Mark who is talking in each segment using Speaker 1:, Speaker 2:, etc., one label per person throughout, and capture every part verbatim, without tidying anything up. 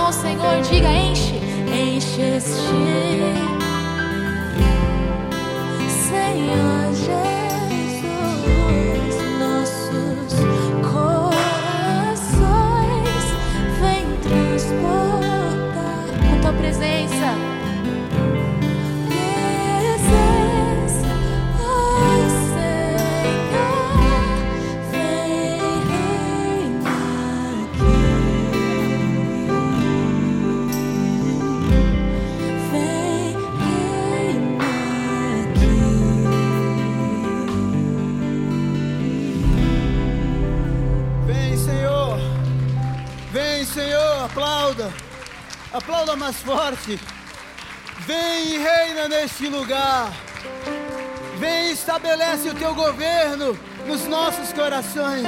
Speaker 1: adoração ao Senhor. Diga: enche, enche este Senhor Jesus, nossos corações. Vem transportar com tua presença.
Speaker 2: Aplauda, aplauda mais forte. Vem e reina neste lugar. Vem e estabelece o teu governo nos nossos corações.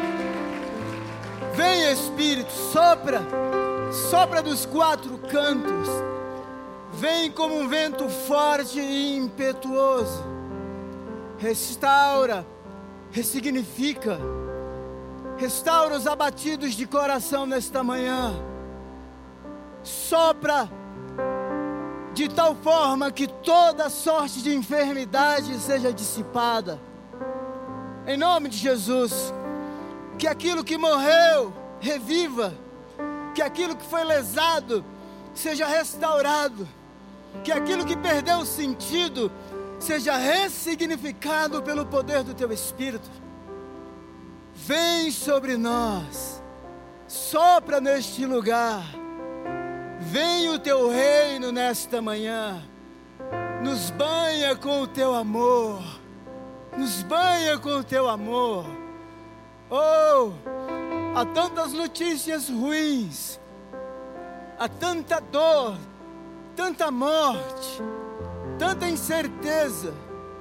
Speaker 2: Vem, Espírito, sopra, sopra dos quatro cantos. Vem como um vento forte e impetuoso. Restaura, ressignifica. Restaura os abatidos de coração nesta manhã. Sopra de tal forma que toda sorte de enfermidade seja dissipada. Em nome de Jesus, que aquilo que morreu reviva, que aquilo que foi lesado seja restaurado, que aquilo que perdeu o sentido seja ressignificado pelo poder do teu Espírito. Vem sobre nós, sopra neste lugar. Vem o teu reino nesta manhã, nos banha com o teu amor, nos banha com o teu amor. Oh, há tantas notícias ruins, há tanta dor, tanta morte, tanta incerteza.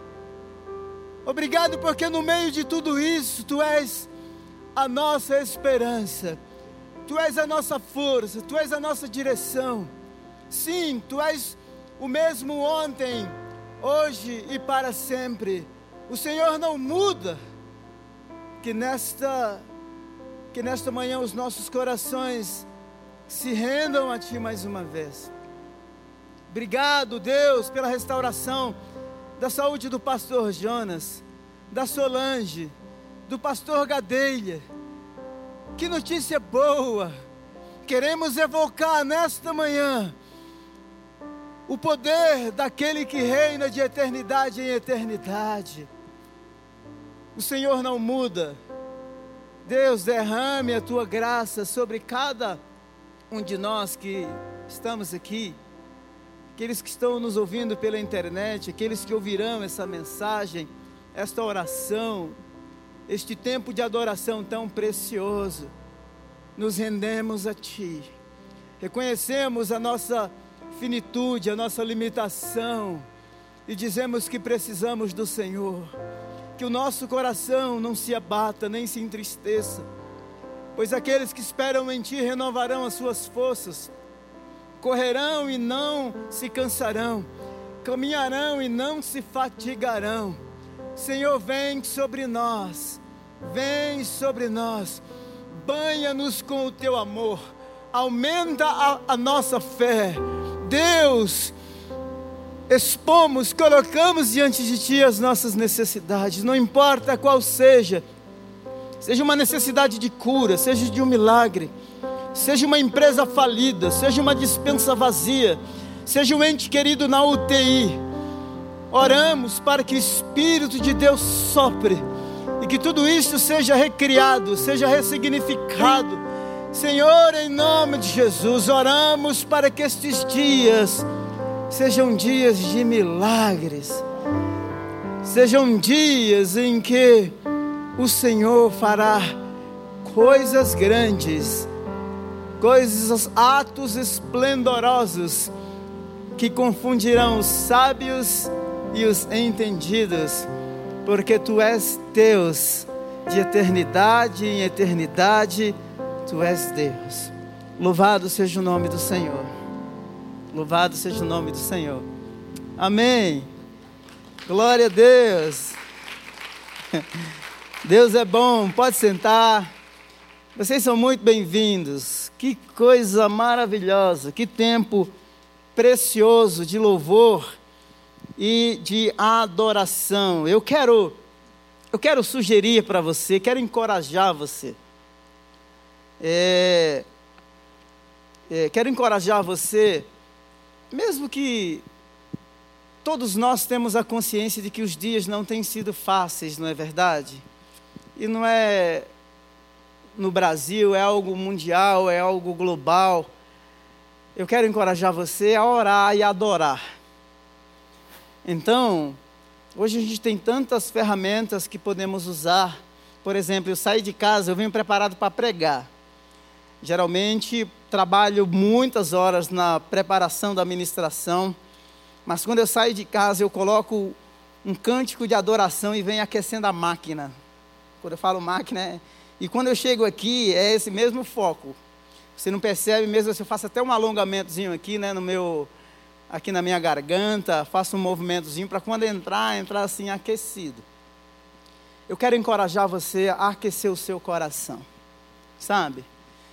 Speaker 2: Obrigado porque no meio de tudo isso, Tu és a nossa esperança. Tu és a nossa força, Tu és a nossa direção. Sim, Tu és o mesmo ontem, hoje e para sempre. O Senhor não muda. Que nesta, que nesta manhã os nossos corações se rendam a Ti mais uma vez. Obrigado, Deus, pela restauração da saúde do pastor Jonas, da Solange, do pastor Gadelha. Que notícia boa! Queremos evocar nesta manhã o poder daquele que reina de eternidade em eternidade. O Senhor não muda. Deus, derrame a Tua graça sobre cada um de nós que estamos aqui, aqueles que estão nos ouvindo pela internet, aqueles que ouvirão essa mensagem, esta oração, este tempo de adoração tão precioso. Nos rendemos a Ti, reconhecemos a nossa finitude, a nossa limitação, e dizemos que precisamos do Senhor. Que o nosso coração não se abata, nem se entristeça, pois aqueles que esperam em Ti renovarão as suas forças, correrão e não se cansarão, caminharão e não se fatigarão. Senhor, vem sobre nós, vem sobre nós, banha-nos com o Teu amor, aumenta a, a nossa fé. Deus, expomos, colocamos diante de Ti as nossas necessidades, não importa qual seja, seja uma necessidade de cura, seja de um milagre, seja uma empresa falida, seja uma despensa vazia, seja um ente querido na U T I, oramos para que o Espírito de Deus sopre, e que tudo isso seja recriado, seja ressignificado. Senhor, em nome de Jesus, oramos para que estes dias sejam dias de milagres, sejam dias em que o Senhor fará coisas grandes, coisas, atos esplendorosos, que confundirão os sábios e os entendidos, porque Tu és Deus, de eternidade em eternidade, Tu és Deus. Louvado seja o nome do Senhor, louvado seja o nome do Senhor, amém, glória a Deus. Deus é bom, pode sentar. Vocês são muito bem-vindos. Que coisa maravilhosa, que tempo precioso de louvor e de adoração. Eu quero, eu quero sugerir para você, quero encorajar você. É, é, quero encorajar você, mesmo que todos nós temos a consciência de que os dias não têm sido fáceis, não é verdade? E não é no Brasil, é algo mundial, é algo global. Eu quero encorajar você a orar e a adorar. Então, hoje a gente tem tantas ferramentas que podemos usar. Por exemplo, eu saí de casa, eu venho preparado para pregar. Geralmente, trabalho muitas horas na preparação da ministração, mas quando eu saio de casa, eu coloco um cântico de adoração e venho aquecendo a máquina. Quando eu falo máquina, é... e quando eu chego aqui, é esse mesmo foco. Você não percebe mesmo, eu faço até um alongamentozinho aqui, né, no meu, aqui na minha garganta, faço um movimentozinho para quando entrar, entrar assim aquecido. Eu quero encorajar você a aquecer o seu coração, sabe?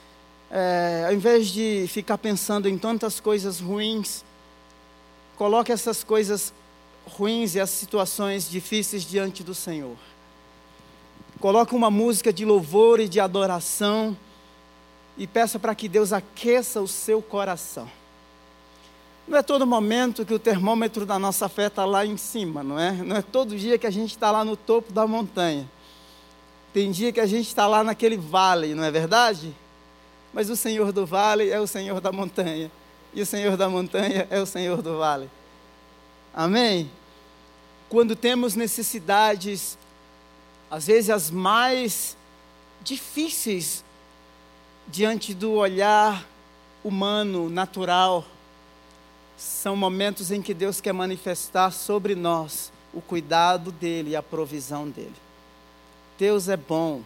Speaker 2: É, ao invés de ficar pensando em tantas coisas ruins, coloque essas coisas ruins e as situações difíceis diante do Senhor. Coloque uma música de louvor e de adoração e peça para que Deus aqueça o seu coração. Não é todo momento que o termômetro da nossa fé está lá em cima, não é? Não é todo dia que a gente está lá no topo da montanha. Tem dia que a gente está lá naquele vale, não é verdade? Mas o Senhor do vale é o Senhor da montanha. E o Senhor da montanha é o Senhor do vale. Amém? Quando temos necessidades, às vezes as mais difíceis, diante do olhar humano, natural, são momentos em que Deus quer manifestar sobre nós o cuidado dEle e a provisão dEle. Deus é bom.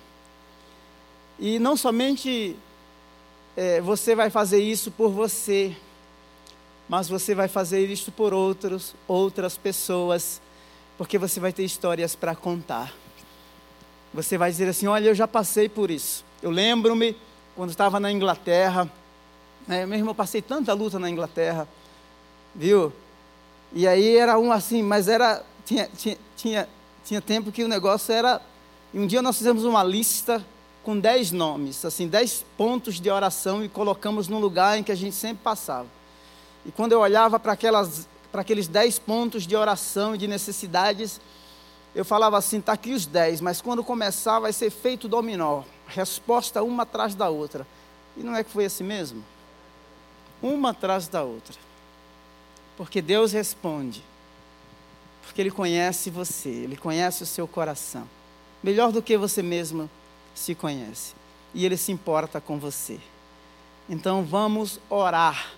Speaker 2: E não somente é, você vai fazer isso por você, mas você vai fazer isso por outros, outras pessoas, porque você vai ter histórias para contar. Você vai dizer assim, olha, eu já passei por isso. Eu lembro-me, quando estava na Inglaterra, né, mesmo eu passei tanta luta na Inglaterra, viu? E aí era um assim, mas era, tinha, tinha, tinha, tinha tempo que o negócio era, e um dia nós fizemos uma lista com dez nomes, assim, dez pontos de oração e colocamos num lugar em que a gente sempre passava. E quando eu olhava para aquelas, para aqueles dez pontos de oração e de necessidades, eu falava assim, está aqui os dez, mas quando começar vai ser feito dominó, resposta uma atrás da outra. E não é que foi assim mesmo? Uma atrás da outra. Porque Deus responde, porque Ele conhece você, Ele conhece o seu coração, melhor do que você mesmo se conhece, e Ele se importa com você. Então vamos orar,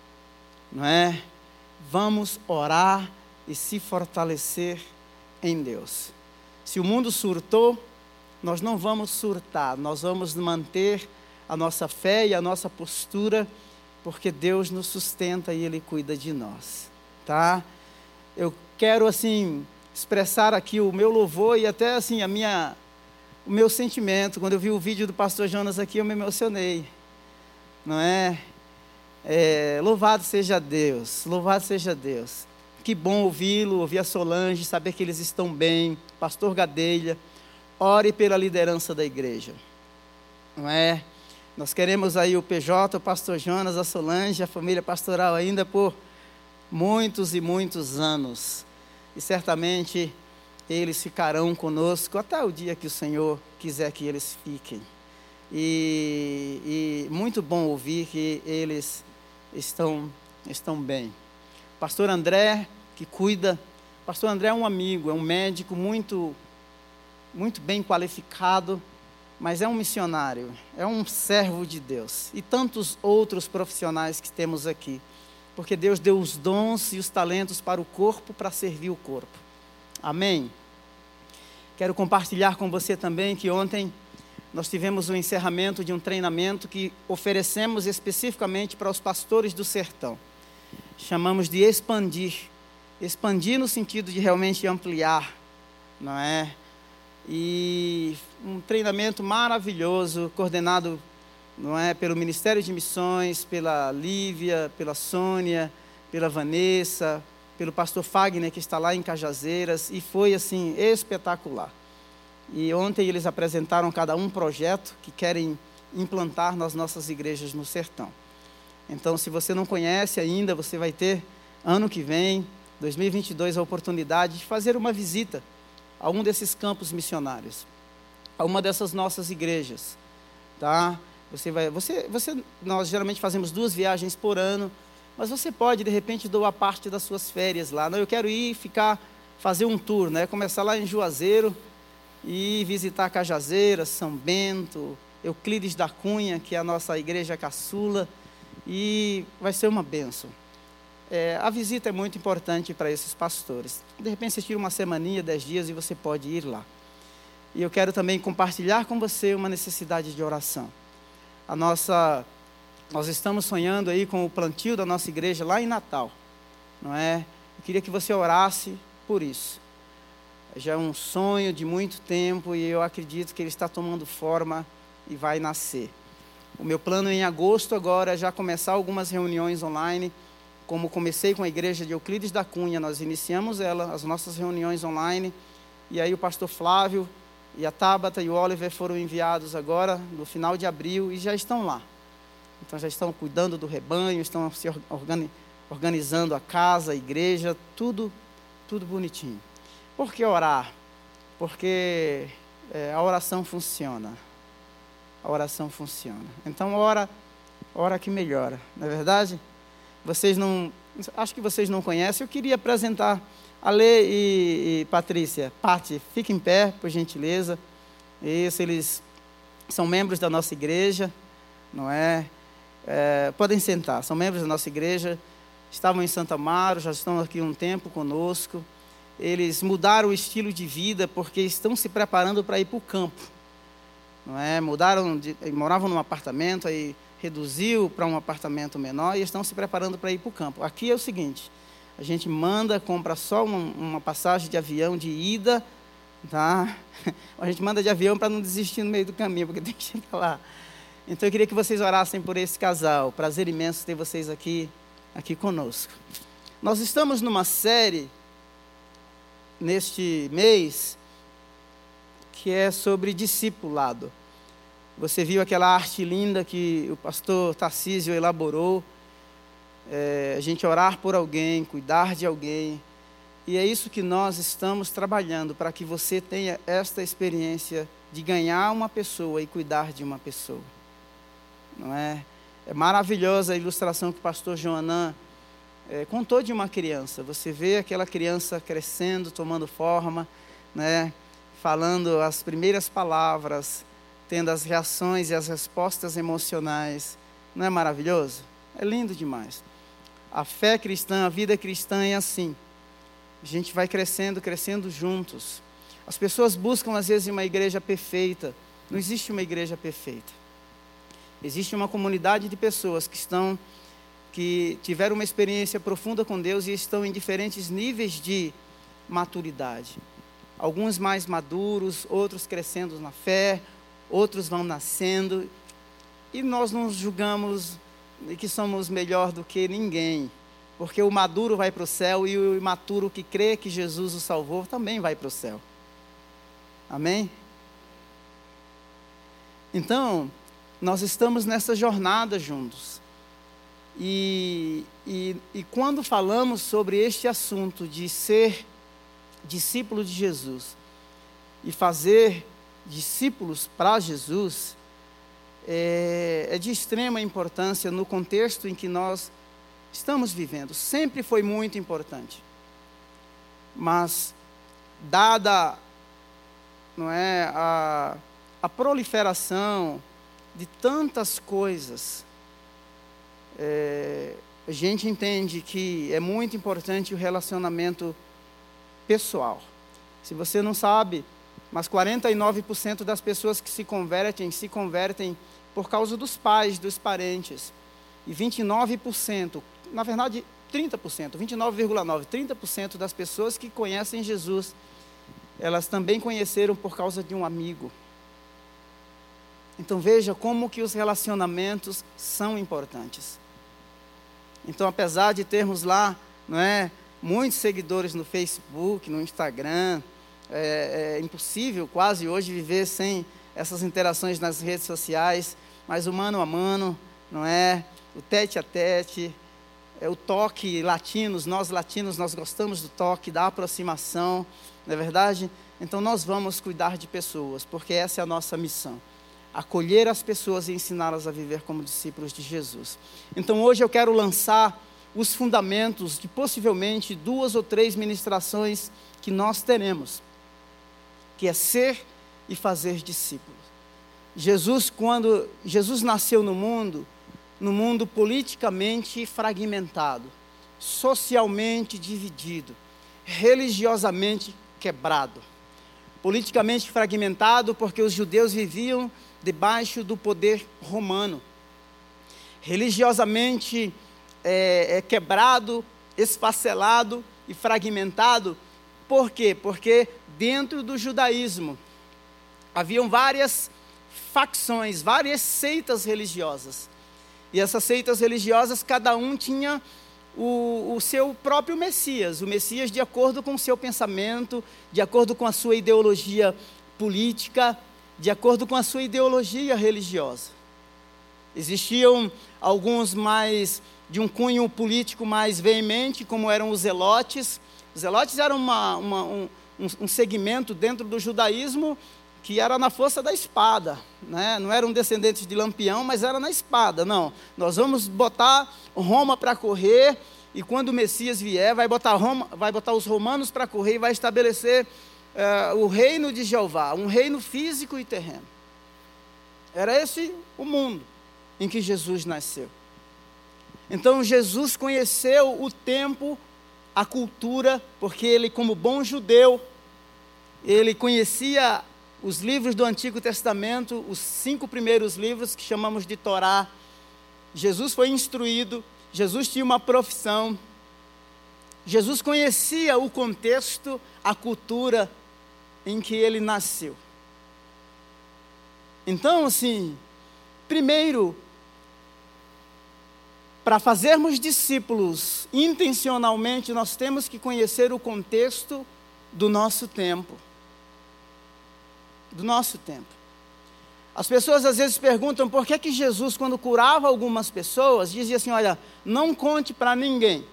Speaker 2: não é? Vamos orar e se fortalecer em Deus. Se o mundo surtou, nós não vamos surtar, nós vamos manter a nossa fé e a nossa postura, porque Deus nos sustenta e Ele cuida de nós, tá? Eu quero, assim, expressar aqui o meu louvor e até, assim, a minha, o meu sentimento. Quando eu vi o vídeo do pastor Jonas aqui, eu me emocionei, não é? É, louvado seja Deus, louvado seja Deus. Que bom ouvi-lo, ouvir a Solange, saber que eles estão bem. Pastor Gadelha, ore pela liderança da igreja, não é? Nós queremos aí o P J, o pastor Jonas, a Solange, a família pastoral ainda por muitos e muitos anos. E certamente eles ficarão conosco até o dia que o Senhor quiser que eles fiquem. E, e muito bom ouvir que eles estão, estão bem. Pastor André, que cuida. Pastor André é um amigo, é um médico muito, muito bem qualificado, mas é um missionário, é um servo de Deus. E tantos outros profissionais que temos aqui. Porque Deus deu os dons e os talentos para o corpo, para servir o corpo. Amém? Quero compartilhar com você também que ontem nós tivemos o encerramento de um treinamento que oferecemos especificamente para os pastores do sertão. Chamamos de expandir. Expandir no sentido de realmente ampliar, não é?
Speaker 3: e um treinamento maravilhoso, coordenado, não é, pelo Ministério de Missões, pela Lívia, pela Sônia, pela Vanessa, pelo pastor Fagner, que está lá em Cajazeiras, e foi assim espetacular. E ontem eles apresentaram cada um projeto que querem implantar nas nossas igrejas no sertão. Então, se você não conhece ainda, você vai ter ano que vem, dois mil e vinte e dois, a oportunidade de fazer uma visita a um desses campos missionários, a uma dessas nossas igrejas, tá? Você vai, você, você, nós geralmente fazemos duas viagens por ano, mas você pode, de repente, doar parte das suas férias lá. Não, eu quero ir ficar, fazer um tour, né? Começar lá em Juazeiro e visitar Cajazeiras, São Bento, Euclides da Cunha, que é a nossa igreja caçula, e vai ser uma bênção. É, a visita é muito importante para esses pastores. De repente, você tira uma semaninha, dez dias, e você pode ir lá. E eu quero também compartilhar com você uma necessidade de oração. A nossa, nós estamos sonhando aí com o plantio da nossa igreja lá em Natal, não é? Eu queria que você orasse por isso. Já é um sonho de muito tempo e eu acredito que ele está tomando forma e vai nascer. O meu plano em agosto agora é já começar algumas reuniões online. Como comecei com a igreja de Euclides da Cunha, nós iniciamos ela, as nossas reuniões online, e aí o pastor Flávio e a Tabata e o Oliver foram enviados agora, no final de abril, e já estão lá. Então já estão cuidando do rebanho, estão se organi- organizando a casa, a igreja, tudo, tudo bonitinho. Por que orar? Porque é, a oração funciona. A oração funciona. Então ora, ora que melhora, não é verdade? Vocês não, acho que vocês não conhecem, eu queria apresentar a Lê e, e Patrícia. Pati, fique em pé, por gentileza. Isso, eles são membros da nossa igreja, não é? é? Podem sentar, são membros da nossa igreja, estavam em Santa Amaro, já estão aqui um tempo conosco. Eles mudaram o estilo de vida porque estão se preparando para ir para o campo, não é? Mudaram, de, moravam num apartamento, aí reduziu para um apartamento menor e estão se preparando para ir para o campo. Aqui é o seguinte, a gente manda, compra só uma, uma passagem de avião de ida, tá? A gente manda de avião para não desistir no meio do caminho, porque tem que chegar lá. Então eu queria que vocês orassem por esse casal. Prazer imenso ter vocês aqui, aqui conosco. Nós estamos numa série, neste mês, que é sobre discipulado. Você viu aquela arte linda que o pastor Tarcísio elaborou, é, a gente orar por alguém, cuidar de alguém, e é isso que nós estamos trabalhando, para que você tenha esta experiência de ganhar uma pessoa e cuidar de uma pessoa, não é? É maravilhosa a ilustração que o pastor Joanã é, contou de uma criança. Você vê aquela criança crescendo, tomando forma, né? Falando as primeiras palavras, tendo as reações e as respostas emocionais. Não é maravilhoso? É lindo demais. A fé cristã, a vida cristã é assim. A gente vai crescendo, crescendo juntos. As pessoas buscam às vezes uma igreja perfeita. Não existe uma igreja perfeita. Existe uma comunidade de pessoas que estão, que tiveram uma experiência profunda com Deus e estão em diferentes níveis de maturidade. Alguns mais maduros, outros crescendo na fé, outros vão nascendo, e nós não julgamos que somos melhor do que ninguém, porque o maduro vai para o céu e o imaturo que crê que Jesus o salvou também vai para o céu. Amém? Então, nós estamos nessa jornada juntos, e, e, e quando falamos sobre este assunto de ser discípulo de Jesus e fazer discípulos para Jesus, é, é de extrema importância no contexto em que nós estamos vivendo. Sempre foi muito importante, mas dada, não é, a, a proliferação de tantas coisas, é, a gente entende que é muito importante o relacionamento pessoal. Se você não sabe, mas quarenta e nove por cento das pessoas que se convertem, se convertem por causa dos pais, dos parentes. E vinte e nove por cento, na verdade trinta por cento, vinte e nove vírgula nove por cento, trinta por cento das pessoas que conhecem Jesus elas também conheceram por causa de um amigo. Então veja como que os relacionamentos são importantes. Então, apesar de termos lá, não é, muitos seguidores no Facebook, no Instagram, é, é impossível quase hoje viver sem essas interações nas redes sociais, mas o mano a mano, não é, o tete a tete, é o toque latinos, nós latinos, nós gostamos do toque, da aproximação, não é verdade? Então nós vamos cuidar de pessoas, porque essa é a nossa missão. Acolher as pessoas e ensiná-las a viver como discípulos de Jesus. Então hoje eu quero lançar os fundamentos de possivelmente duas ou três ministrações que nós teremos, que é ser e fazer discípulos. Jesus, quando Jesus nasceu no mundo, no mundo politicamente fragmentado, socialmente dividido, religiosamente quebrado. Politicamente fragmentado porque os judeus viviam debaixo do poder romano. Religiosamente é, é quebrado, esfacelado e fragmentado. Por quê? Porque dentro do judaísmo haviam várias facções, várias seitas religiosas. E essas seitas religiosas, cada um tinha o, o seu próprio Messias, o Messias de acordo com o seu pensamento, de acordo com a sua ideologia política, de acordo com a sua ideologia religiosa. Existiam alguns mais, de um cunho político mais veemente, como eram os zelotes. Os zelotes eram uma, uma, um, um segmento dentro do judaísmo que era na força da espada, né? Não eram descendentes de Lampião, mas era na espada. Não, nós vamos botar Roma para correr, e quando o Messias vier, vai botar, Roma, vai botar os romanos para correr e vai estabelecer uh, o reino de Jeová, um reino físico e terreno. Era esse o mundo em que Jesus nasceu. Então Jesus conheceu o tempo, a cultura, porque ele, como bom judeu, ele conhecia os livros do Antigo Testamento, os cinco primeiros livros que chamamos de Torá. Jesus foi instruído, Jesus tinha uma profissão, Jesus conhecia o contexto, a cultura em que ele nasceu. Então, assim, primeiro, para fazermos discípulos intencionalmente, nós temos que conhecer o contexto do nosso tempo. Do nosso tempo. As pessoas às vezes perguntam por que que Jesus, quando curava algumas pessoas, dizia assim, olha, não conte para ninguém.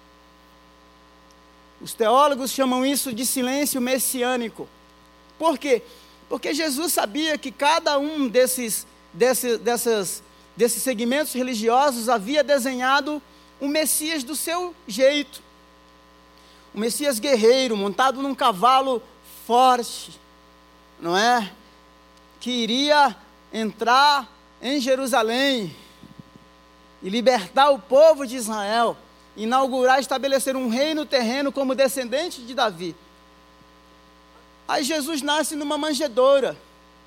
Speaker 3: Os teólogos chamam isso de silêncio messiânico. Por quê? Porque Jesus sabia que cada um desses, desses, dessas, desses segmentos religiosos havia desenhado um Messias do seu jeito. Um Messias guerreiro, montado num cavalo forte, não é? Que iria entrar em Jerusalém e libertar o povo de Israel, inaugurar, estabelecer um reino terreno como descendente de Davi. Aí Jesus nasce numa manjedoura,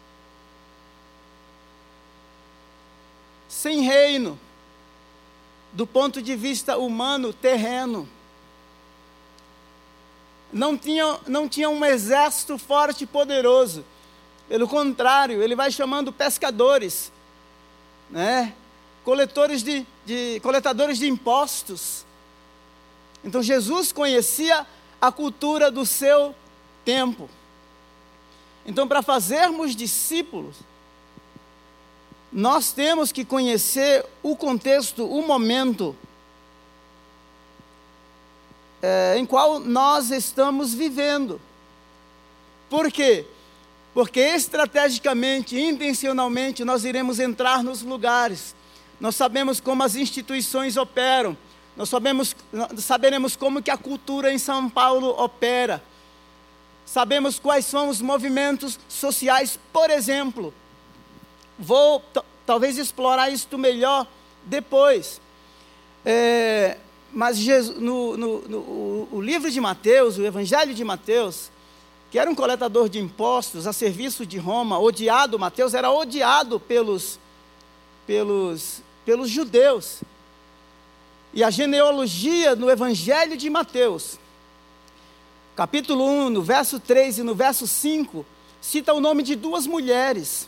Speaker 3: sem reino, do ponto de vista humano, terreno. Não tinha, não tinha um exército forte e poderoso. Pelo contrário, ele vai chamando pescadores, né? Coletores de, de, coletadores de impostos. Então Jesus conhecia a cultura do seu tempo. Então, para fazermos discípulos, nós temos que conhecer o contexto, o momento É, em qual nós estamos vivendo. Por quê? Porque estrategicamente, intencionalmente, nós iremos entrar nos lugares. Nós sabemos como as instituições operam. Nós sabemos, saberemos como que a cultura em São Paulo opera. Sabemos quais são os movimentos sociais, por exemplo. Vou t- talvez explorar isto melhor depois. É... Mas Jesus, no, no, no o, o livro de Mateus, o Evangelho de Mateus, que era um coletador de impostos a serviço de Roma, odiado, Mateus era odiado pelos, pelos, pelos judeus. E a genealogia no Evangelho de Mateus, capítulo um, no verso três e no verso cinco, cita o nome de duas mulheres.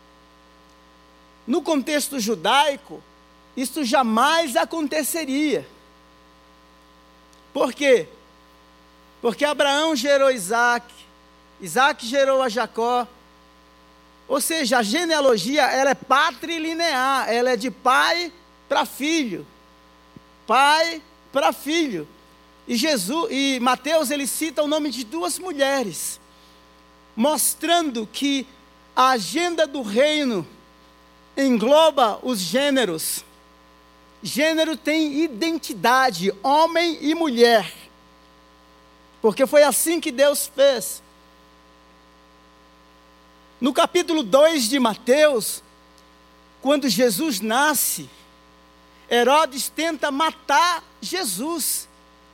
Speaker 3: No contexto judaico, isso jamais aconteceria. Por quê? Porque Abraão gerou Isaac, Isaac gerou a Jacó. Ou seja, a genealogia ela é patrilinear, ela é de pai para filho, pai para filho. E Jesus e Mateus ele cita o nome de duas mulheres, mostrando que a agenda do reino engloba os gêneros. Gênero tem identidade, homem e mulher, porque foi assim que Deus fez. No capítulo dois de Mateus, quando Jesus nasce, Herodes tenta matar Jesus.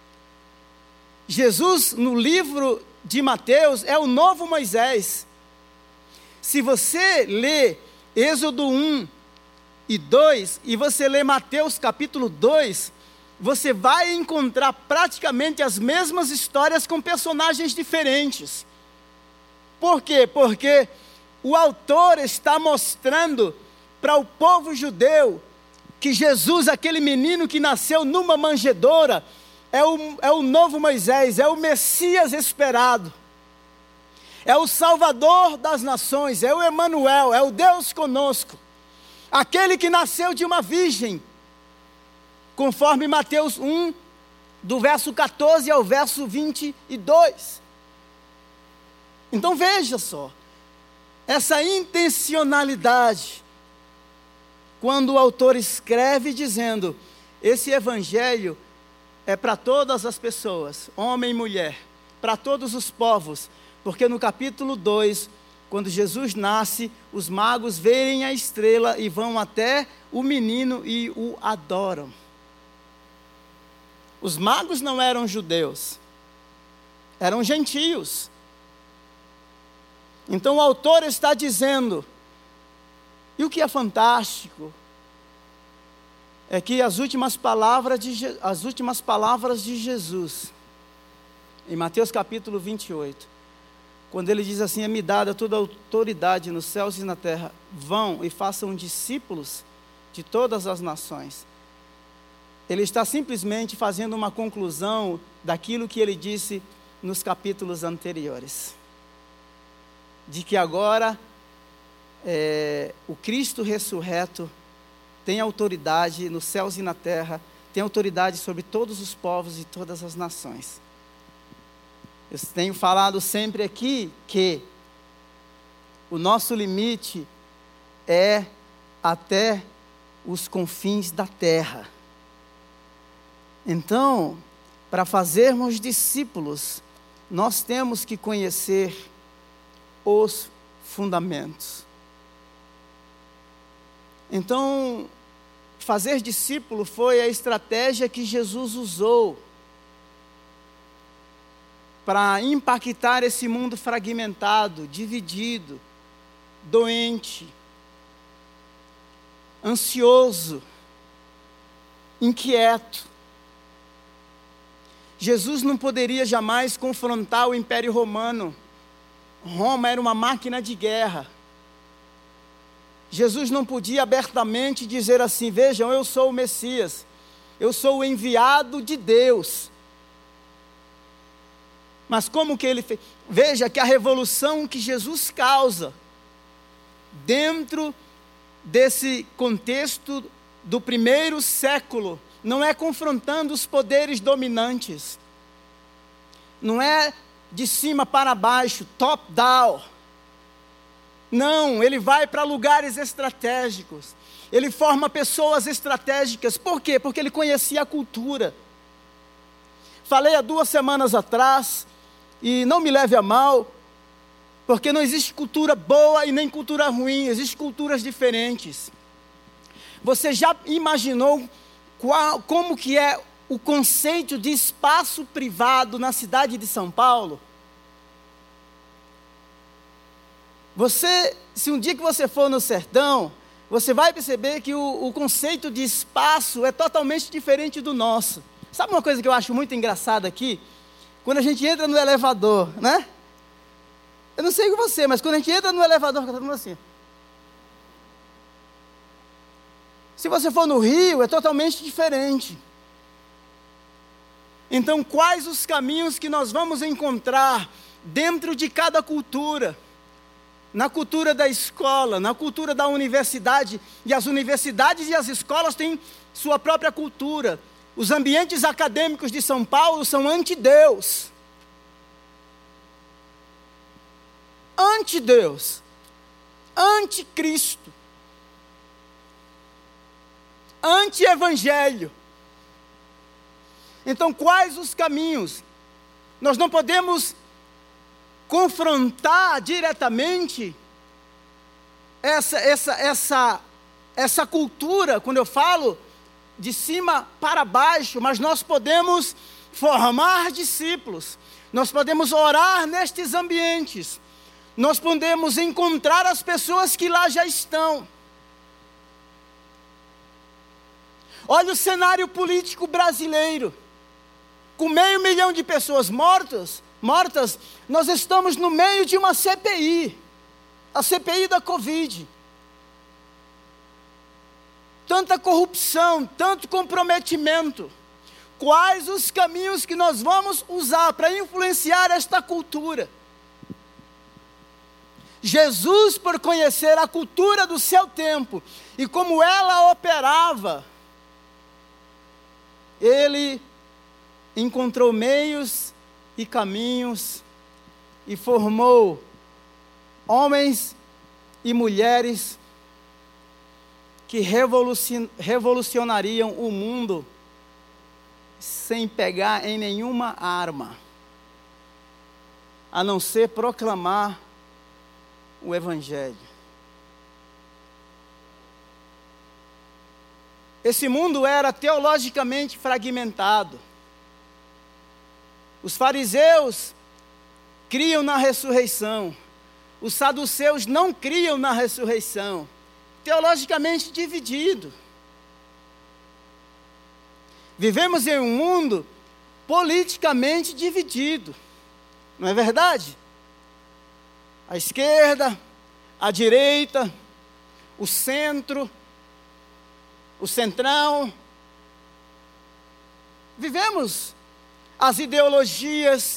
Speaker 3: Jesus, no livro de Mateus, é o novo Moisés. Se você lê Êxodo um e dois, e você lê Mateus capítulo dois, você vai encontrar praticamente as mesmas histórias com personagens diferentes. Por quê? Porque o autor está mostrando para o povo judeu que Jesus, aquele menino que nasceu numa manjedoura, é o, é o novo Moisés, é o Messias esperado. É o Salvador das nações, é o Emanuel, é o Deus conosco. Aquele que nasceu de uma virgem, conforme Mateus um, do verso catorze ao verso vinte e dois. Então veja só, essa intencionalidade, quando o autor escreve dizendo, esse evangelho é para todas as pessoas, homem e mulher, para todos os povos, porque no capítulo dois, quando Jesus nasce, os magos veem a estrela e vão até o menino e o adoram. Os magos não eram judeus, eram gentios. Então o autor está dizendo, e o que é fantástico, é que as últimas palavras de, as últimas palavras de Jesus, em Mateus capítulo vinte e oito, quando ele diz assim, é-me dada toda a autoridade nos céus e na terra, vão e façam discípulos de todas as nações. Ele está simplesmente fazendo uma conclusão daquilo que ele disse nos capítulos anteriores. De que agora é, o Cristo ressurreto tem autoridade nos céus e na terra, tem autoridade sobre todos os povos e todas as nações. Eu tenho falado sempre aqui que o nosso limite é até os confins da terra. Então, para fazermos discípulos, nós temos que conhecer os fundamentos. Então, fazer discípulo foi a estratégia que Jesus usou para impactar esse mundo fragmentado, dividido, doente, ansioso, inquieto. Jesus não poderia jamais confrontar o Império Romano. Roma era uma máquina de guerra. Jesus não podia abertamente dizer assim, vejam, eu sou o Messias, eu sou o enviado de Deus. Mas como que ele fez? Veja que a revolução que Jesus causa, dentro desse contexto do primeiro século, não é confrontando os poderes dominantes, não é de cima para baixo, top down. Não, ele vai para lugares estratégicos. Ele forma pessoas estratégicas. Por quê? Porque ele conhecia a cultura. Falei há duas semanas atrás, e não me leve a mal, porque não existe cultura boa e nem cultura ruim, existem culturas diferentes. Você já imaginou qual, como que é o conceito de espaço privado na cidade de São Paulo? Você, se um dia que você for no sertão, você vai perceber que o, o conceito de espaço é totalmente diferente do nosso. Sabe uma coisa que eu acho muito engraçada aqui? quando a gente entra no elevador, né? Eu não sei com você, mas quando a gente entra no elevador, fica todo mundo assim. Se você for no Rio, é totalmente diferente. Então, quais os caminhos que nós vamos encontrar dentro de cada cultura? Na cultura da escola, na cultura da universidade, e as universidades e as escolas têm sua própria cultura. Os ambientes acadêmicos de São Paulo são anti-Deus. Anti-Deus. Anti-Cristo. Anti-Evangelho. Então, quais os caminhos? Nós não podemos confrontar diretamente essa, essa, essa, essa cultura, quando eu falo de cima para baixo, mas nós podemos formar discípulos, nós podemos orar nestes ambientes, nós podemos encontrar as pessoas que lá já estão. Olha o cenário político brasileiro, com meio milhão de pessoas mortas, mortas, nós estamos no meio de uma C P I, a C P I da Covid. Tanta corrupção, tanto comprometimento. Quais os caminhos que nós vamos usar para influenciar esta cultura? Jesus, por conhecer a cultura do seu tempo e como ela operava, ele encontrou meios e caminhos e formou homens e mulheres que revolucion, revolucionariam o mundo sem pegar em nenhuma arma, a não ser proclamar o Evangelho. Esse mundo era teologicamente fragmentado. Os fariseus criam na ressurreição. Os saduceus não criam na ressurreição. Teologicamente dividido. Vivemos em um mundo politicamente dividido. Não é verdade? A esquerda, a direita, o centro, o centrão. Vivemos as ideologias.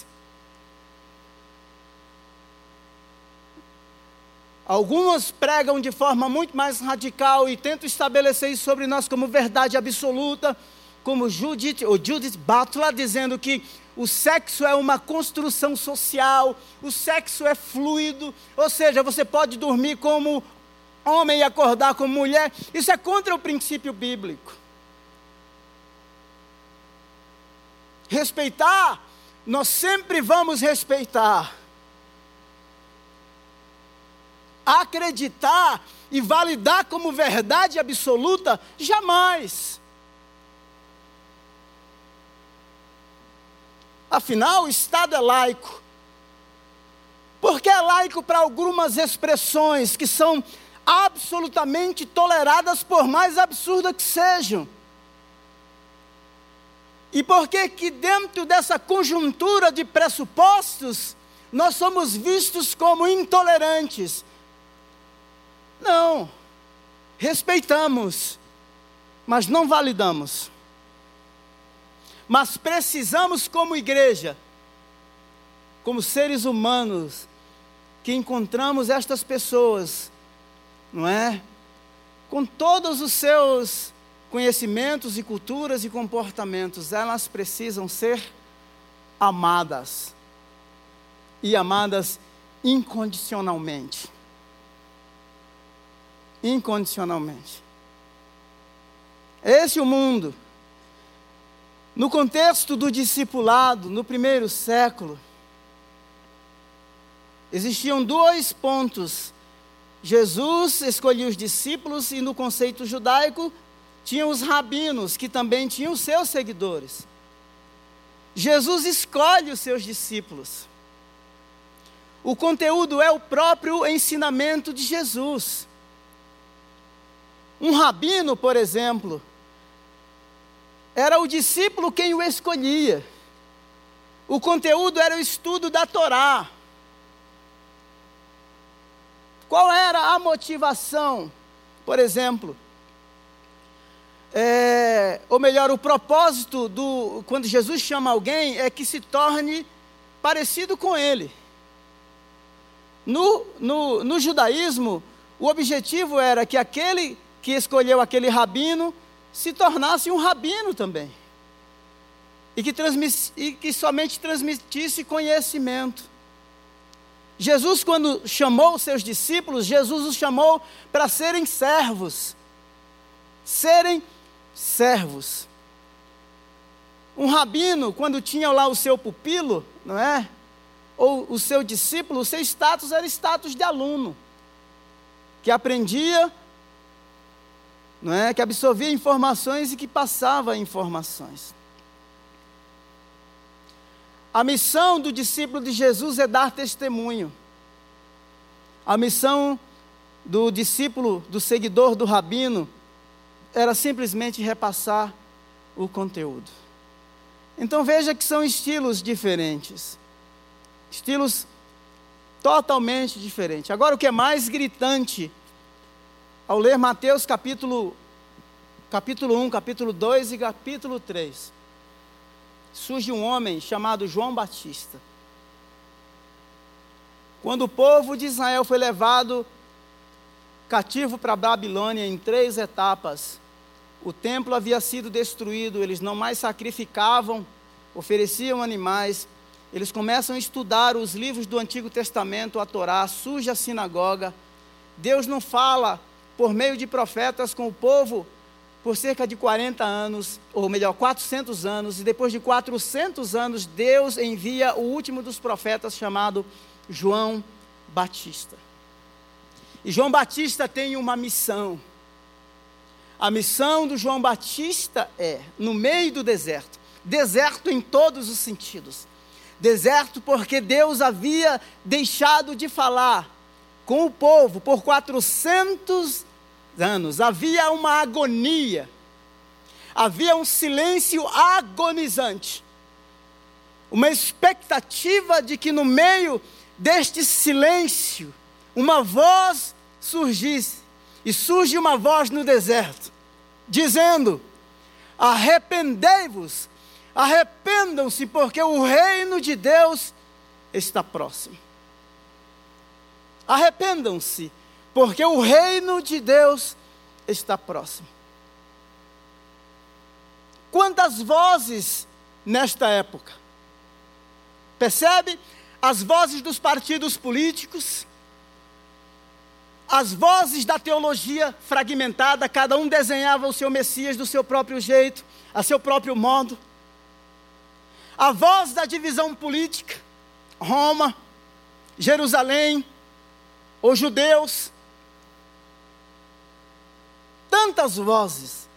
Speaker 3: Algumas pregam de forma muito mais radical e tentam estabelecer isso sobre nós como verdade absoluta, como Judith, ou Judith Butler, dizendo que o sexo é uma construção social, o sexo é fluido, ou seja, você pode dormir como homem e acordar como mulher. Isso é contra o princípio bíblico. Respeitar, nós sempre vamos respeitar. Acreditar e validar como verdade absoluta, jamais. Afinal, o Estado é laico. Porque é laico para algumas expressões que são absolutamente toleradas, por mais absurdas que sejam. E por que que dentro dessa conjuntura de pressupostos, nós somos vistos como intolerantes? Não, respeitamos, mas não validamos. Mas precisamos, como igreja, como seres humanos, que encontramos estas pessoas, não é? Com todos os seus conhecimentos e culturas e comportamentos, elas precisam ser amadas. E amadas incondicionalmente. Incondicionalmente. Esse é o mundo. No contexto do discipulado, no primeiro século, existiam dois pontos. Jesus escolhia os discípulos e no conceito judaico, tinham os rabinos, que também tinham seus seguidores. Jesus escolhe os seus discípulos. O conteúdo é o próprio ensinamento de Jesus. Um rabino, por exemplo, era o discípulo quem o escolhia. o conteúdo era o estudo da Torá. Qual era a motivação, por exemplo? É, ou melhor, o propósito do, quando Jesus chama alguém, é que se torne parecido com ele. No, no, no judaísmo, o objetivo era que aquele que escolheu aquele rabino se tornasse um rabino também. E que, transmis, e que somente transmitisse conhecimento. Jesus, quando chamou os seus discípulos, Jesus os chamou para serem servos. Serem servos. Um rabino, quando tinha lá o seu pupilo, não é? Ou o seu discípulo, o seu status era status de aluno. Que aprendia, não é? Que absorvia informações e que passava informações. A missão do discípulo de Jesus é dar testemunho. A missão do discípulo, do seguidor do rabino, era simplesmente repassar o conteúdo. Então veja que são estilos diferentes. Estilos totalmente diferentes. Agora o que é mais gritante, ao ler Mateus capítulo, capítulo um, capítulo dois e capítulo três, surge um homem chamado João Batista. Quando o povo de Israel foi levado cativo para a Babilônia em três etapas, o templo havia sido destruído, eles não mais sacrificavam, ofereciam animais, eles começam a estudar os livros do Antigo Testamento, a Torá, surge a sinagoga. Deus não fala por meio de profetas com o povo por cerca de quarenta anos, ou melhor, quatrocentos anos, e depois de quatrocentos anos, Deus envia o último dos profetas, chamado João Batista. E João Batista tem uma missão. A missão do João Batista é, no meio do deserto, deserto em todos os sentidos, deserto porque Deus havia deixado de falar com o povo por quatrocentos anos, havia uma agonia, havia um silêncio agonizante, uma expectativa de que no meio deste silêncio, uma voz surgisse, e surge uma voz no deserto, dizendo: arrependei-vos, arrependam-se, porque o reino de Deus está próximo. Arrependam-se, porque o reino de Deus está próximo. Quantas vozes nesta época? Percebe? As vozes dos partidos políticos, as vozes da teologia fragmentada, cada um desenhava o seu Messias do seu próprio jeito, a seu próprio modo. A voz da divisão política, Roma, Jerusalém, os judeus, tantas vozes,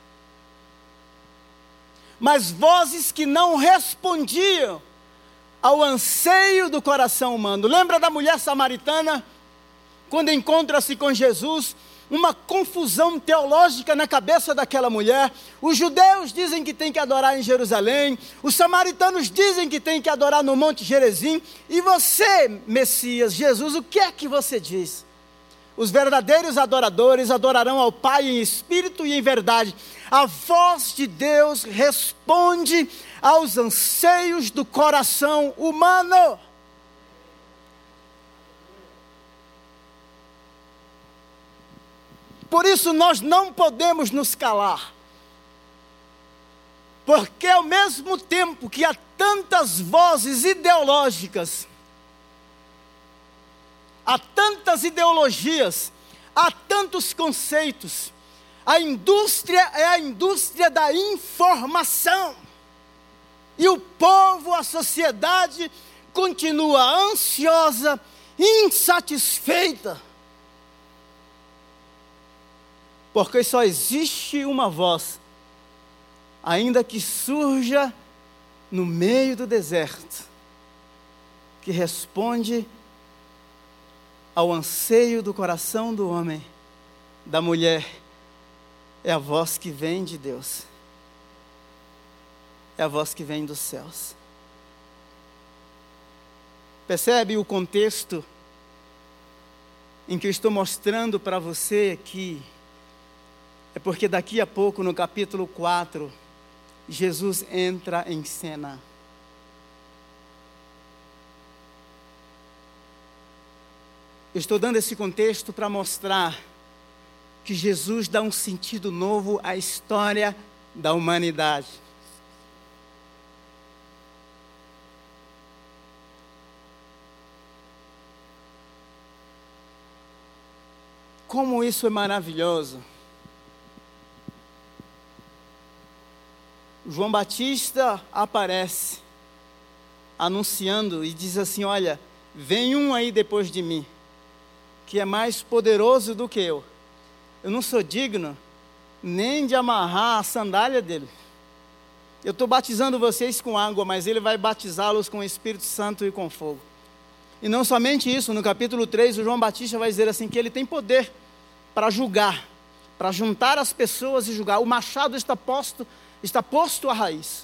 Speaker 3: mas vozes que não respondiam ao anseio do coração humano. Lembra da mulher samaritana, quando encontra-se com Jesus, uma confusão teológica na cabeça daquela mulher. Os judeus dizem que tem que adorar em Jerusalém, os samaritanos dizem que tem que adorar no Monte Gerizim, e você, Messias, Jesus, o que é que você diz? Os verdadeiros adoradores adorarão ao Pai em espírito e em verdade. A voz de Deus responde aos anseios do coração humano. Por isso nós não podemos nos calar. Porque ao mesmo tempo que há tantas vozes ideológicas, há tantas ideologias, há tantos conceitos, a indústria é a indústria da informação. E o povo, a sociedade, continua ansiosa, insatisfeita. Porque só existe uma voz, ainda que surja no meio do deserto, que responde ao anseio do coração do homem, da mulher. É a voz que vem de Deus. É a voz que vem dos céus. Percebe o contexto em que eu estou mostrando para você aqui? É porque daqui a pouco, no capítulo quatro, Jesus entra em cena. Eu estou dando esse contexto para mostrar que Jesus dá um sentido novo à história da humanidade. Como isso é maravilhoso. João Batista aparece, anunciando e diz assim: olha, vem um aí depois de mim, que é mais poderoso do que eu. Eu não sou digno nem de amarrar a sandália dele. Eu estou batizando vocês com água, mas ele vai batizá-los com o Espírito Santo e com fogo. E não somente isso, no capítulo três, o João Batista vai dizer assim, que ele tem poder para julgar, para juntar as pessoas e julgar. O machado está posto, está posto à raiz.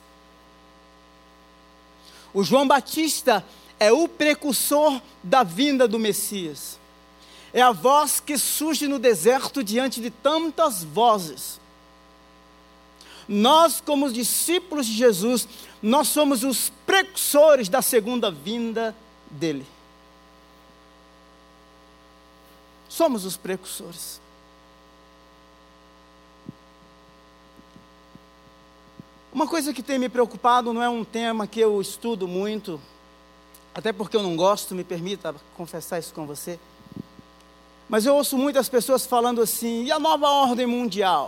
Speaker 3: O João Batista é o precursor da vinda do Messias. É a voz que surge no deserto diante de tantas vozes. Nós, como discípulos de Jesus, nós somos os precursores da segunda vinda dele. Somos os precursores. Uma coisa que tem me preocupado, não é um tema que eu estudo muito, até porque eu não gosto, me permita confessar isso com você, mas eu ouço muitas pessoas falando assim, e a nova ordem mundial?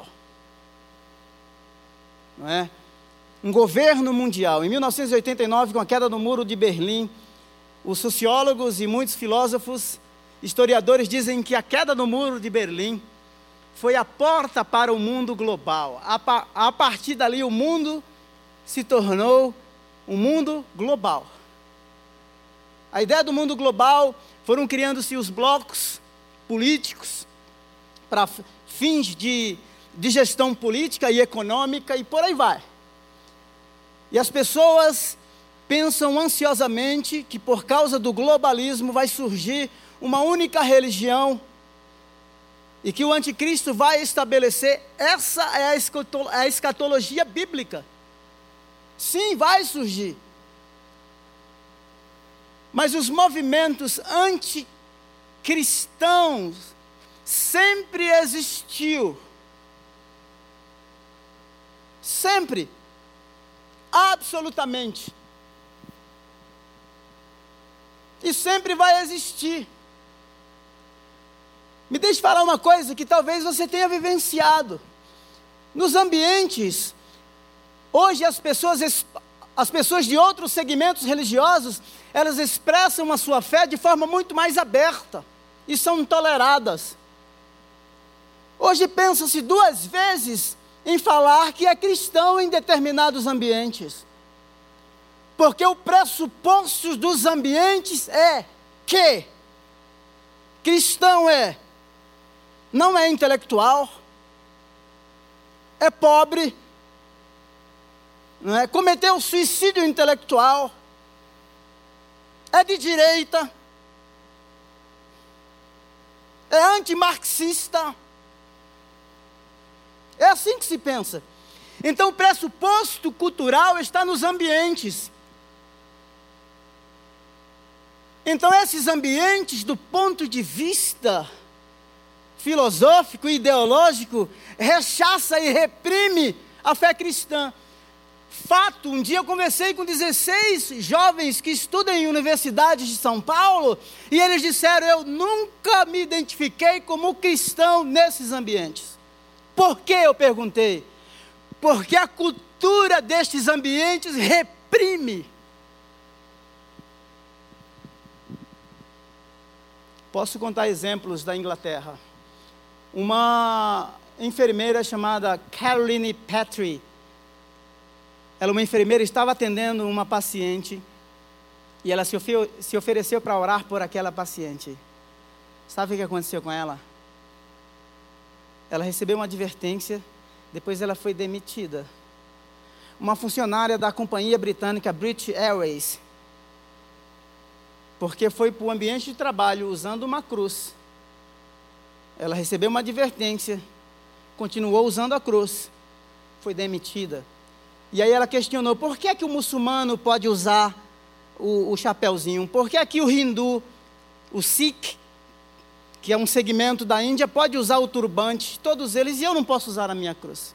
Speaker 3: Não é? Um governo mundial. Em mil novecentos e oitenta e nove, com a queda do muro de Berlim, os sociólogos e muitos filósofos, historiadores dizem que a queda do muro de Berlim foi a porta para o mundo global. A, a partir dali o mundo se tornou um mundo global. A ideia do mundo global, foram criando-se os blocos políticos para fins de, de gestão política e econômica e por aí vai. E as pessoas pensam ansiosamente que por causa do globalismo vai surgir uma única religião e que o anticristo vai estabelecer. Essa é a escatologia bíblica. Sim, vai surgir. Mas os movimentos anticristãos sempre existiu. Sempre. Absolutamente. E sempre vai existir. Me deixe falar uma coisa que talvez você tenha vivenciado. Nos ambientes, hoje as pessoas, as pessoas de outros segmentos religiosos, elas expressam a sua fé de forma muito mais aberta e são toleradas. Hoje pensa-se duas vezes em falar que é cristão em determinados ambientes. Porque o pressuposto dos ambientes é que cristão é, não é intelectual, é pobre, não é? Cometeu suicídio intelectual, é de direita, é antimarxista. É assim que se pensa. Então o pressuposto cultural está nos ambientes. Então esses ambientes, do ponto de vista filosófico e ideológico, rechaça e reprime a fé cristã. Fato, um dia eu conversei com dezesseis jovens que estudam em universidades de São Paulo, e eles disseram, eu nunca me identifiquei como cristão nesses ambientes. Por que, eu perguntei? Porque a cultura destes ambientes reprime. Posso contar exemplos da Inglaterra. Uma enfermeira chamada Caroline Petrie, ela, uma enfermeira, estava atendendo uma paciente e ela se, ofe- se ofereceu para orar por aquela paciente. Sabe o que aconteceu com ela? Ela recebeu uma advertência, depois ela foi demitida. Uma funcionária da companhia britânica British Airways porque foi para o ambiente de trabalho usando uma cruz. Ela recebeu uma advertência, continuou usando a cruz, foi demitida. E aí ela questionou, por que é que o muçulmano pode usar o, o chapéuzinho? Por que é que o hindu, o sikh, que é um segmento da Índia, pode usar o turbante, todos eles, e eu não posso usar a minha cruz?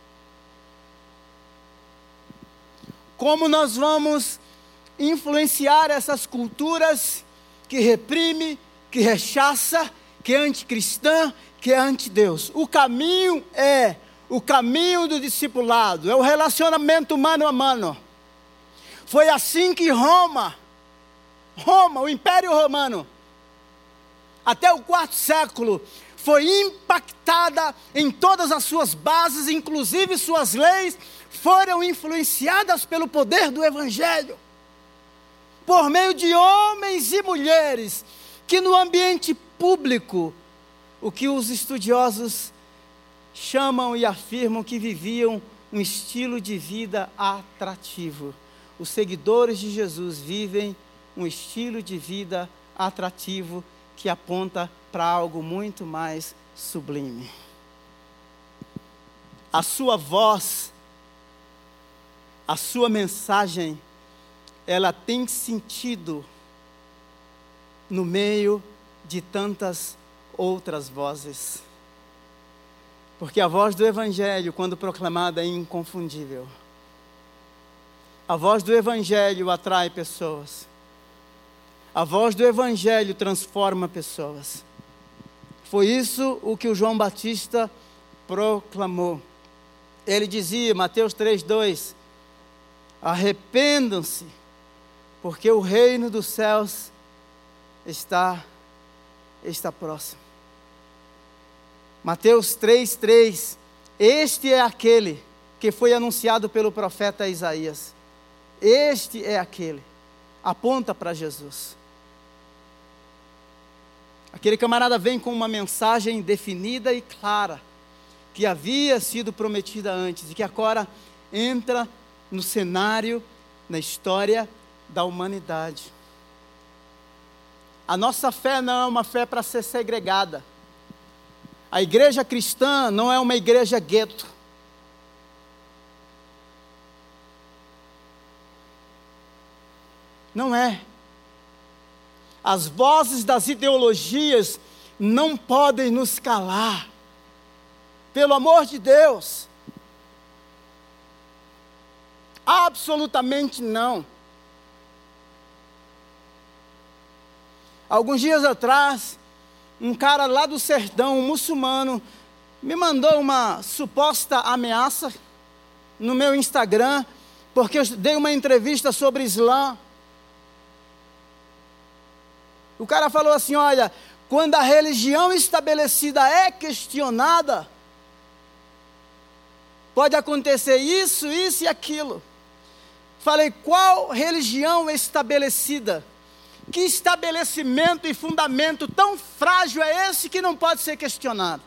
Speaker 3: Como nós vamos influenciar essas culturas que reprime, que rechaça, que é anticristã, que é anti-Deus? O caminho é o caminho do discipulado, é o relacionamento mano a mano. Foi assim que Roma, Roma, o Império Romano, até o quarto século, foi impactada em todas as suas bases, inclusive suas leis, foram influenciadas pelo poder do Evangelho, por meio de homens e mulheres, que no ambiente público, o que os estudiosos chamam e afirmam que viviam um estilo de vida atrativo. Os seguidores de Jesus vivem um estilo de vida atrativo que aponta para algo muito mais sublime. A sua voz, a sua mensagem, ela tem sentido no meio de tantas outras vozes. Porque a voz do Evangelho, quando proclamada, é inconfundível. A voz do Evangelho atrai pessoas. A voz do Evangelho transforma pessoas. Foi isso o que o João Batista proclamou. Ele dizia, Mateus três, dois, arrependam-se, porque o reino dos céus está, está próximo. Mateus três, três, este é aquele que foi anunciado pelo profeta Isaías. Este é aquele, aponta para Jesus. Aquele camarada vem com uma mensagem definida e clara, que havia sido prometida antes, e que agora entra no cenário, na história da humanidade. A nossa fé não é uma fé para ser segregada. A igreja cristã não é uma igreja gueto. Não é. As vozes das ideologias não podem nos calar. Pelo amor de Deus. Absolutamente não. Alguns dias atrás, um cara lá do sertão, um muçulmano, me mandou uma suposta ameaça no meu Instagram, porque eu dei uma entrevista sobre Islã. O cara falou assim, olha, quando a religião estabelecida é questionada, pode acontecer isso, isso e aquilo. Falei, qual religião estabelecida? Que estabelecimento e fundamento tão frágil é esse que não pode ser questionado?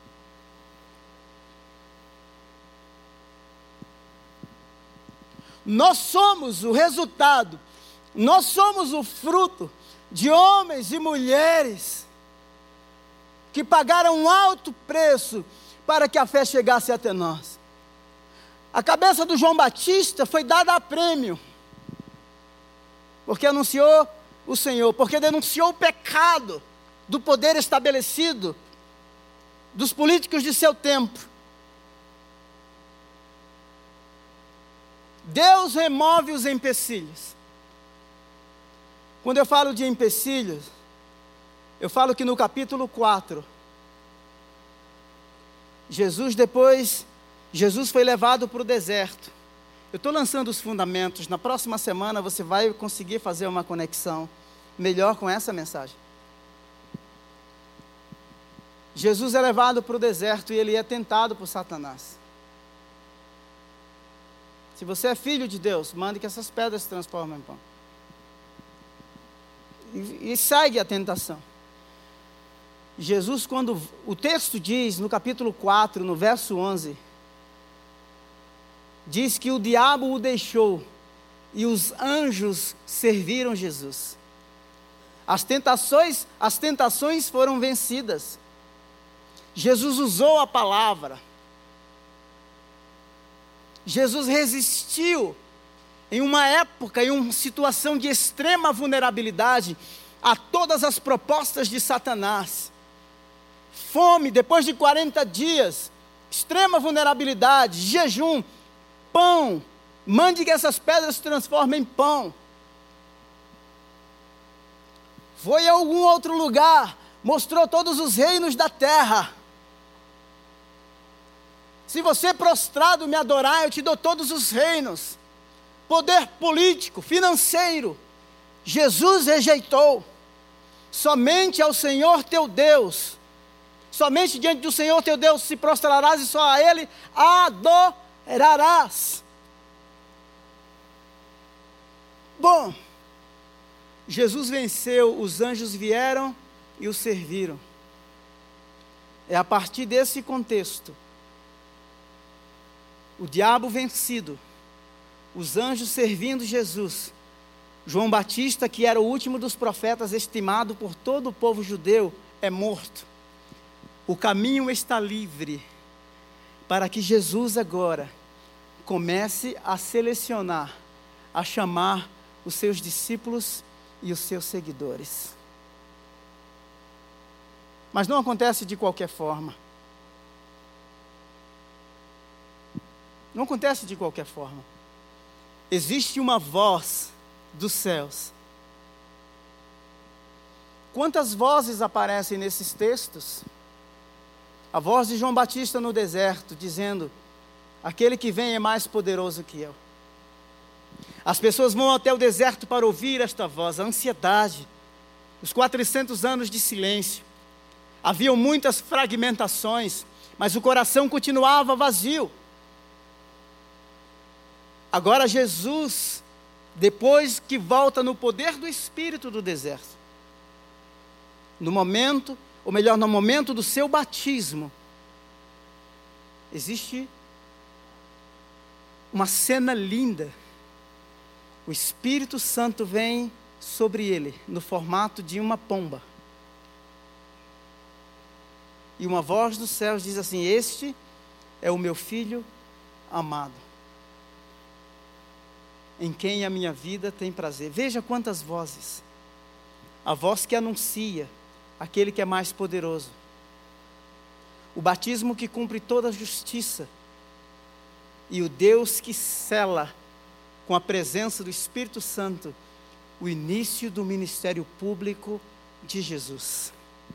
Speaker 3: Nós somos o resultado, nós somos o fruto de homens e mulheres que pagaram um alto preço para que a fé chegasse até nós. A cabeça do João Batista foi dada a prêmio, porque anunciou o Senhor, porque denunciou o pecado do poder estabelecido, dos políticos de seu tempo. Deus remove os empecilhos. Quando eu falo de empecilhos, eu falo que no capítulo quatro, Jesus depois, Jesus foi levado para o deserto. Eu estou lançando os fundamentos, na próxima semana você vai conseguir fazer uma conexão melhor com essa mensagem. Jesus é levado para o deserto e ele é tentado por Satanás. Se você é filho de Deus, mande que essas pedras se transformem em pão. E, e segue a tentação. Jesus, quando o texto diz, no capítulo quatro, no verso onze, diz que o diabo o deixou e os anjos serviram Jesus. As tentações, as tentações foram vencidas. Jesus usou a palavra. Jesus resistiu em uma época, em uma situação de extrema vulnerabilidade, a todas as propostas de Satanás. Fome, depois de quarenta dias, extrema vulnerabilidade, jejum, pão, mande que essas pedras se transformem em pão. Foi a algum outro lugar, mostrou todos os reinos da terra. Se você prostrado me adorar, eu te dou todos os reinos. Poder político, financeiro, Jesus rejeitou. Somente ao Senhor teu Deus, somente diante do Senhor teu Deus se prostrarás e só a Ele adorarás. Bom, Jesus venceu, os anjos vieram e o serviram. É a partir desse contexto, o diabo vencido, os anjos servindo Jesus, João Batista, que era o último dos profetas, estimado por todo o povo judeu, é morto. O caminho está livre para que Jesus agora comece a selecionar, a chamar os seus discípulos e os seus seguidores. Mas não acontece de qualquer forma. Não acontece de qualquer forma. Existe uma voz dos céus. Quantas vozes aparecem nesses textos? A voz de João Batista no deserto, dizendo: aquele que vem é mais poderoso que eu. As pessoas vão até o deserto para ouvir esta voz, a ansiedade, os quatrocentos anos de silêncio. Haviam muitas fragmentações, mas o coração continuava vazio. Agora Jesus, depois que volta no poder do Espírito do deserto, no momento, ou melhor, no momento do seu batismo, existe uma cena linda. O Espírito Santo vem sobre ele, no formato de uma pomba. E uma voz dos céus diz assim: este é o meu filho amado, em quem a minha vida tem prazer. Veja quantas vozes. A voz que anuncia aquele que é mais poderoso. O batismo que cumpre toda a justiça. E o Deus que sela com a presença do Espírito Santo o início do ministério público de Jesus.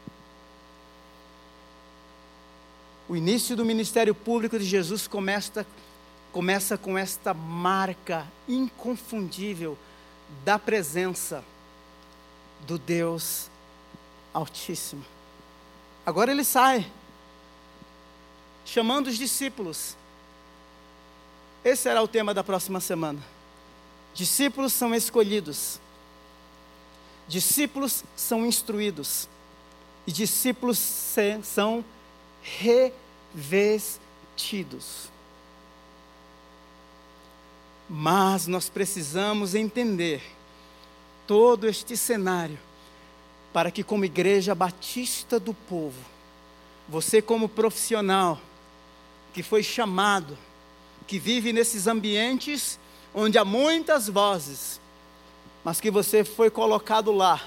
Speaker 3: O início do ministério público de Jesus começa, começa com esta marca inconfundível da presença do Deus Altíssimo. Agora ele sai, chamando os discípulos. Esse será o tema da próxima semana. Discípulos são escolhidos, discípulos são instruídos, e discípulos se, são revestidos. Mas nós precisamos entender todo este cenário, para que como igreja batista do povo, você como profissional, que foi chamado, que vive nesses ambientes onde há muitas vozes, mas que você foi colocado lá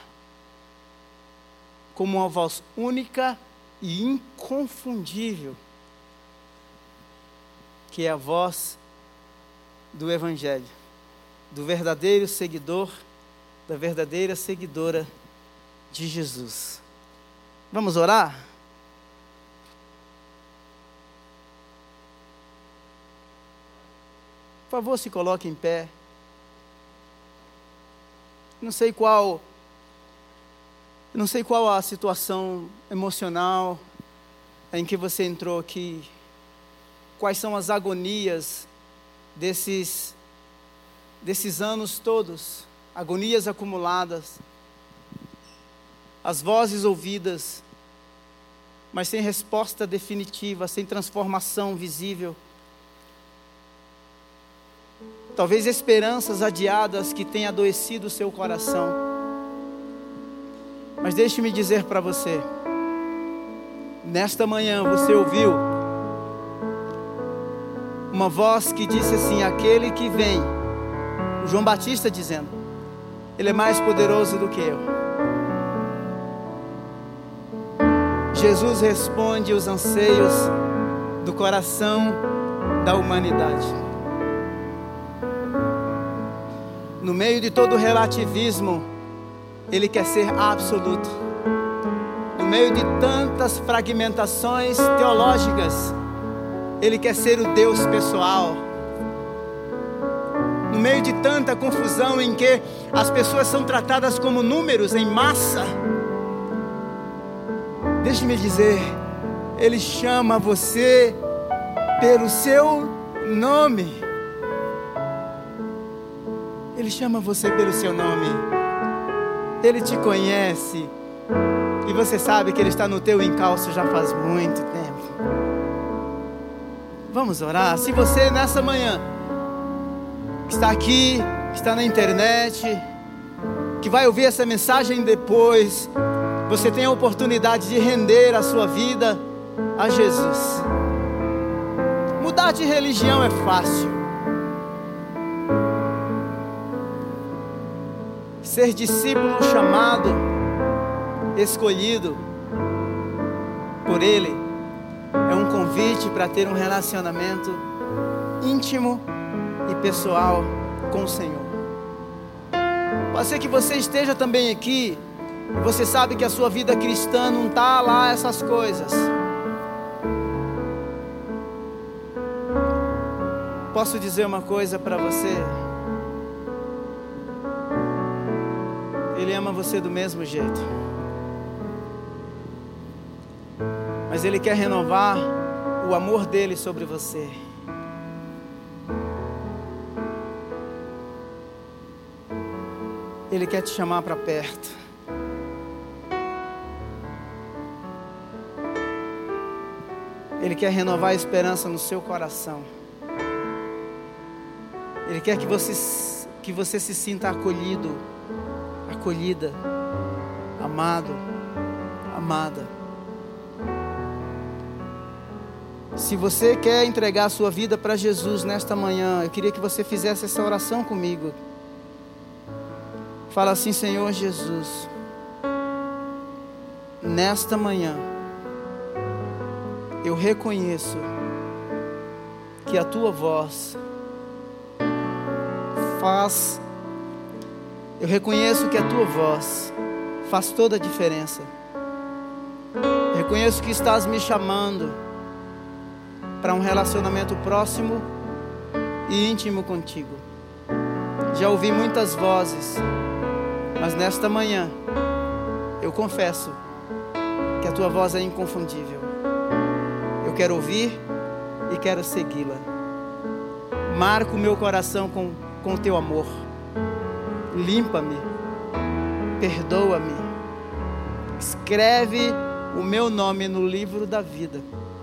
Speaker 3: como uma voz única e inconfundível, que é a voz do Evangelho, do verdadeiro seguidor, da verdadeira seguidora de Jesus. Vamos orar? Por favor, se coloque em pé. Não sei qual, não sei qual a situação emocional em que você entrou aqui. Quais são as agonias desses, desses anos todos, agonias acumuladas, as vozes ouvidas, mas sem resposta definitiva, sem transformação visível. Talvez esperanças adiadas que tenham adoecido o seu coração. Mas deixe-me dizer para você, nesta manhã você ouviu uma voz que disse assim: aquele que vem, o João Batista dizendo, ele é mais poderoso do que eu. Jesus responde os anseios do coração da humanidade. No meio de todo o relativismo, Ele quer ser absoluto. No meio de tantas fragmentações teológicas, Ele quer ser o Deus pessoal. No meio de tanta confusão em que as pessoas são tratadas como números em massa, deixe-me dizer, Ele chama você pelo seu nome. Ele chama você pelo seu nome. Ele te conhece. E você sabe que Ele está no teu encalço já faz muito tempo. Vamos orar. Se você nessa manhã que está aqui, que está na internet, que vai ouvir essa mensagem depois, você tem a oportunidade de render a sua vida a Jesus. Mudar de religião é fácil. Ser discípulo chamado, escolhido por Ele, é um convite para ter um relacionamento íntimo e pessoal com o Senhor. Pode ser que você esteja também aqui e você sabe que a sua vida cristã não está lá essas coisas. Posso dizer uma coisa para você? Ele ama você do mesmo jeito. Mas Ele quer renovar o amor dele sobre você. Ele quer te chamar para perto. Ele quer renovar a esperança no seu coração. Ele quer que você, que você se sinta acolhido, acolhida, amado, amada. Se você quer entregar a sua vida para Jesus nesta manhã, eu queria que você fizesse essa oração comigo. Fala assim: Senhor Jesus, nesta manhã eu reconheço que a Tua voz faz, eu reconheço que a Tua voz faz toda a diferença. Eu reconheço que estás me chamando para um relacionamento próximo e íntimo contigo. Já ouvi muitas vozes, mas nesta manhã eu confesso que a Tua voz é inconfundível. Eu quero ouvir e quero segui-la. Marca o meu coração com, com o Teu amor. Limpa-me, perdoa-me, escreve o meu nome no livro da vida.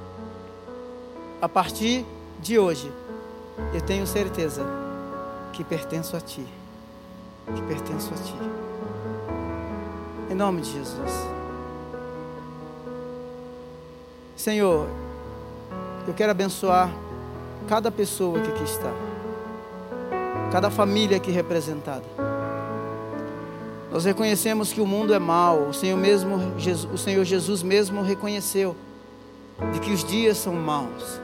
Speaker 3: A partir de hoje, eu tenho certeza que pertenço a Ti, que pertenço a Ti. Em nome de Jesus. Senhor, eu quero abençoar cada pessoa que aqui está, cada família aqui representada. Nós reconhecemos que o mundo é mau. O Senhor mesmo, o Senhor Jesus mesmo reconheceu de que os dias são maus,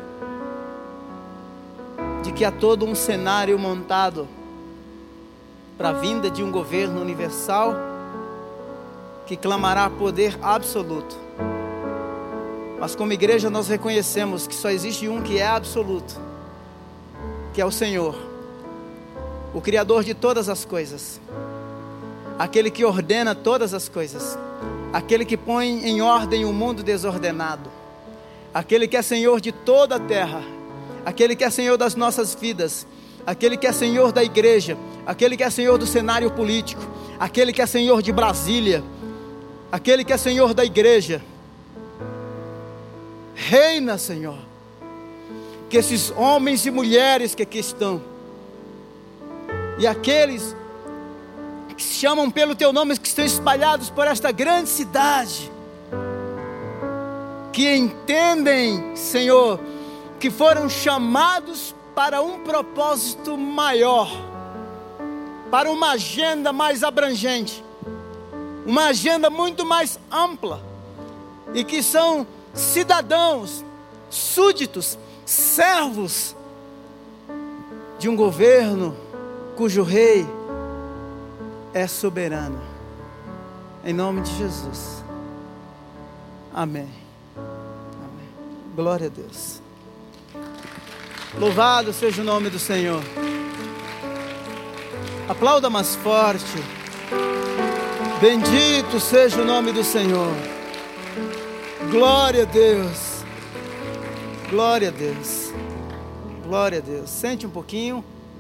Speaker 3: de que há todo um cenário montado para a vinda de um governo universal que clamará poder absoluto. Mas como igreja nós reconhecemos que só existe um que é absoluto, que é o Senhor, o Criador de todas as coisas, aquele que ordena todas as coisas, aquele que põe em ordem o mundo desordenado, aquele que é Senhor de toda a terra, aquele que é Senhor das nossas vidas, aquele que é Senhor da igreja, aquele que é Senhor do cenário político, aquele que é Senhor de Brasília, aquele que é Senhor da igreja. Reina, Senhor, que esses homens e mulheres que aqui estão, e aqueles que se chamam pelo Teu nome, que
Speaker 2: estão espalhados por esta grande cidade, que entendem, Senhor, que foram chamados para um propósito maior, para uma agenda mais abrangente, uma agenda muito mais ampla, e que são cidadãos, súditos, servos de um governo cujo rei é soberano. Em nome de Jesus. Amém. Amém. Glória a Deus. Louvado seja o nome do Senhor. Aplauda mais forte. Bendito seja o nome do Senhor. Glória a Deus. Glória a Deus. Glória a Deus. Sente um pouquinho.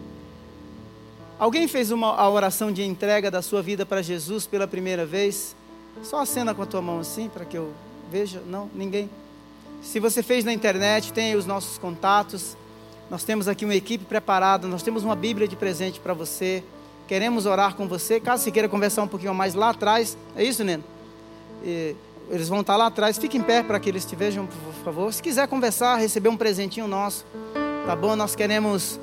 Speaker 2: Alguém fez uma, a oração de entrega da sua vida para Jesus pela primeira vez? Só acena com a tua mão assim, para que eu veja. Não, ninguém. Se você fez na internet, tem aí os nossos contatos. Nós temos aqui uma equipe preparada. Nós temos uma Bíblia de presente para você. Queremos orar com você. Caso você queira conversar um pouquinho mais lá atrás. É isso, Neno? E eles vão estar lá atrás. Fique em pé para que eles te vejam, por favor. Se quiser conversar, receber um presentinho nosso, tá bom? Nós queremos...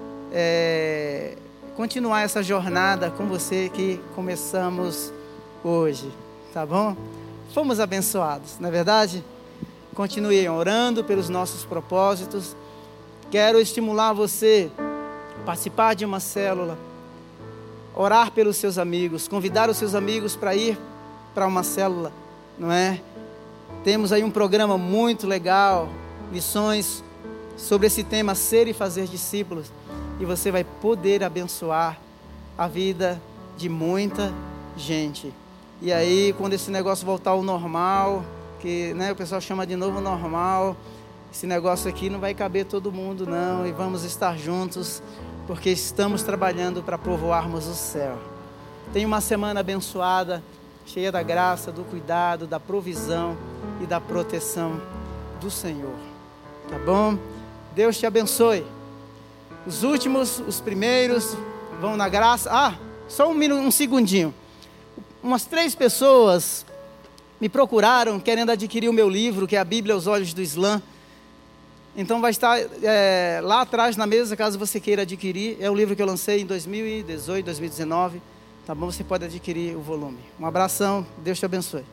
Speaker 2: É... continuar essa jornada com você que começamos hoje, tá bom? Fomos abençoados, não é verdade? Continue orando pelos nossos propósitos. Quero estimular você a participar de uma célula, orar pelos seus amigos, convidar os seus amigos para ir para uma célula, não é? Temos aí um programa muito legal, lições sobre esse tema, ser e fazer discípulos. E você vai poder abençoar a vida de muita gente. E aí, quando esse negócio voltar ao normal, que, né, o pessoal chama de novo normal, esse negócio aqui não vai caber todo mundo não, e vamos estar juntos, porque estamos trabalhando para povoarmos o céu. Tenha uma semana abençoada, cheia da graça, do cuidado, da provisão e da proteção do Senhor. Tá bom? Deus te abençoe. Os últimos, os primeiros, vão na graça. Ah, só um, minuto, um segundinho. Umas três pessoas me procuraram querendo adquirir o meu livro, que é a Bíblia aos Olhos do Islã. Então vai estar é, lá atrás na mesa, caso você queira adquirir. É um livro que eu lancei em dois mil e dezoito, dois mil e dezenove. Tá bom? Você pode adquirir o volume. Um abração, Deus te abençoe.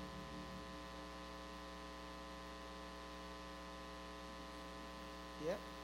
Speaker 2: Yeah.